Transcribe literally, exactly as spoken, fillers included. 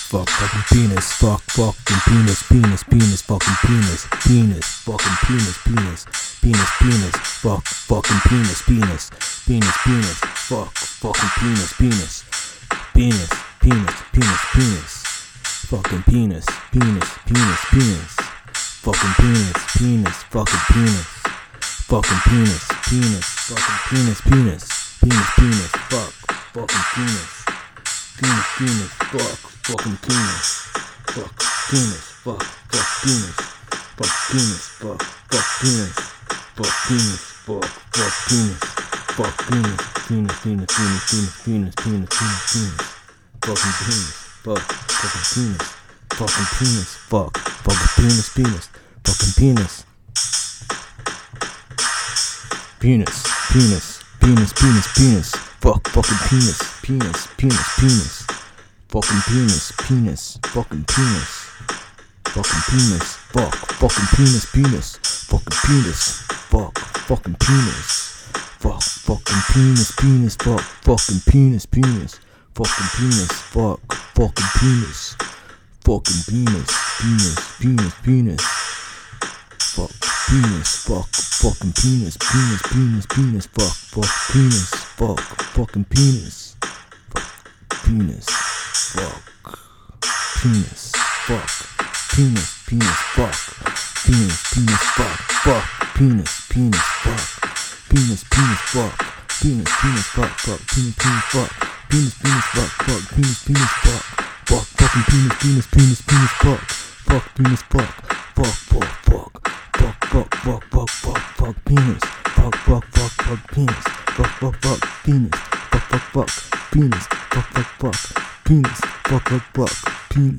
fuck, fucking penis, fuck, fucking penis, penis, penis, fucking penis, penis, fucking penis, penis, penis, penis, fuck, fucking penis, penis, penis, penis, fuck, fucking penis, penis, penis, penis, penis, penis, fucking penis, penis, penis, penis, fucking penis, penis, fucking penis, fucking penis, penis, fucking penis, penis, penis, penis, fuck, fucking penis. Penis, penis, fuck, fucking penis, fuck, penis, fuck, fuck, penis, fuck, penis, fuck, fuck, penis, fuck, penis, fuck, fuck, penis, fuck, penis, penis, penis, penis, penis, penis, penis, penis, penis, fucking penis, fuck, fucking penis, fucking penis, fuck, fucking penis, penis, fucking penis, penis, penis, penis, penis, penis, fuck, fucking penis, penis, penis, penis, fucking penis, penis, fucking penis, fucking penis, fuck, fucking penis, penis, fucking penis, fuck, fucking penis, fuck, fucking penis, penis, fuck, fucking penis, penis, fucking penis, fuck, fucking penis, fucking penis, penis, penis, penis, fuck, penis, fuck, fucking penis, penis, penis, penis, fuck, fuck, penis, fuck, fucking penis, fuck, penis, fuck, penis, fuck, penis, penis, fuck, penis, penis, fuck, fuck, penis, penis, fuck, penis, penis, fuck, penis, penis, fuck, fuck, penis, penis, fuck, penis, penis, fuck, fuck, penis, penis, fuck, fuck, fucking penis, penis, penis, penis, fuck, fuck, penis, fuck, fuck, fuck, fuck. Fuck, fuck, fuck, fuck, fuck, penis. Fuck, fuck, fuck, fuck, penis. Fuck, fuck, fuck, penis. Fuck, fuck, fuck, penis. Fuck, fuck, fuck, penis. Fuck, fuck, fuck.